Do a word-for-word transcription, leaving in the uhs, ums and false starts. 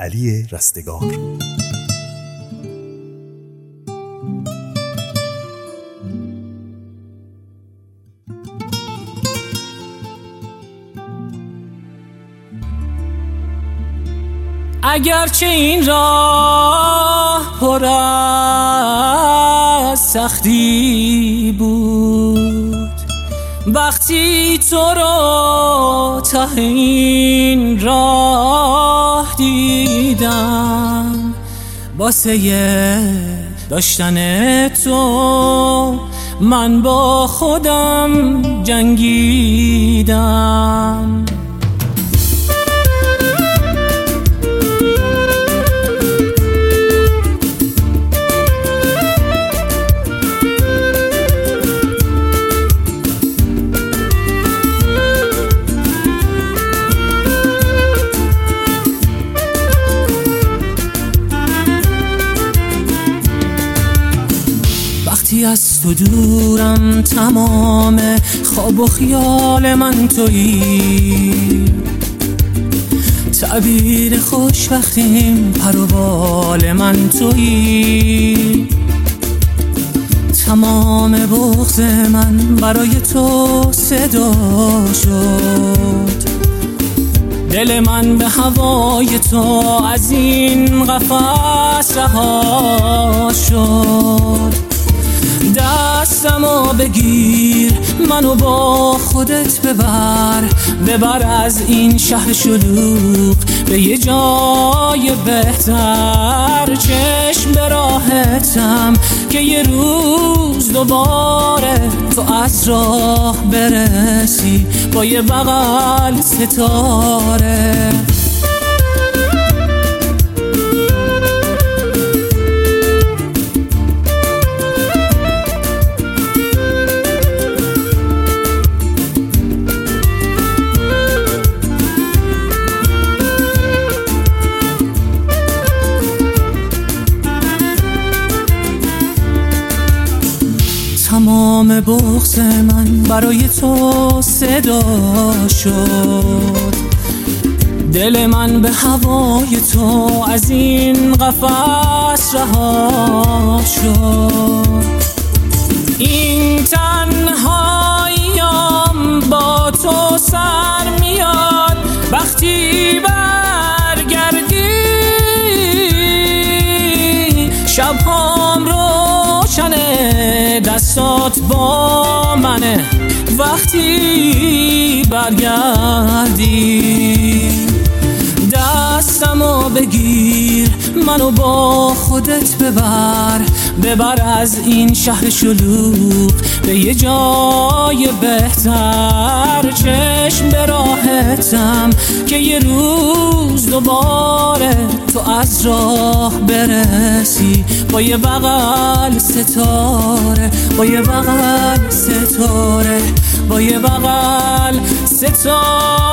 علی رستگار. اگرچه این راه پر از سختی بود، وقتی تو رو ته این راه دیدم، واسه داشتن تو من با خودم جنگیدم. وقتی از تو دورم تمام خواب و خیال من تویی، تعبیر خوشبختیم پر و بال من تویی. تمام بغض من برای تو صدا شد، دل من به هوای تو از این قفس رها شد. دستمو بگیر، منو با خودت ببر، ببر از این شهر شلوغ به یه جای بهتر. چشم به راحتم که یه روز دوباره تو از راه برسی با یه بغل ستاره. تمام بغض من برای تو صدا شد، دل من به هوای تو از این قفس رها شد. این تنهاییام با تو سر میاد، وقتی برگردی شبهام روشنه، دستات با منه وقتی برگردی. دستمو بگیر، منو با خودت ببر، ببر از این شهر شلوغ به یه جای بهتر. چشم به راحتم که یه روز دوباره تو از راه برسی با یه بغل ستاره، با یه بغل ستاره، با یه بغل ستاره.